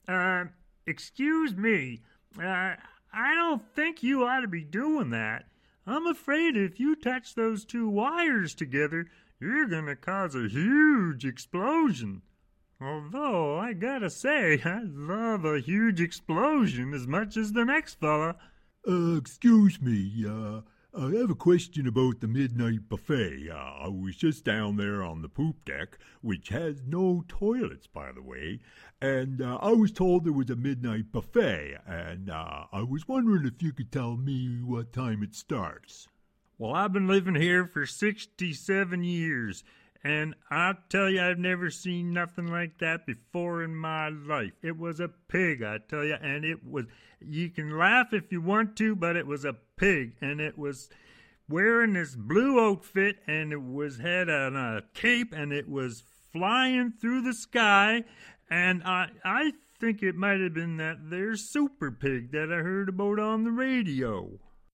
Uh, Excuse me. I don't think you ought to be doing that. I'm afraid if you touch those two wires together, you're going to cause a huge explosion. Although, I gotta say, I love a huge explosion as much as the next fella. Excuse me, I have a question about the midnight buffet. I was just down there on the poop deck, which has no toilets, by the way, and I was told there was a midnight buffet, and I was wondering if you could tell me what time it starts. Well, I've been living here for 67 years, and I'll tell you, I've never seen nothing like that before in my life. It was a pig, I tell you, and it was, you can laugh if you want to, but it was a pig, and it was wearing this blue outfit, and it was had on a cape, and it was flying through the sky, and I think it might have been that there super pig that I heard about on the radio.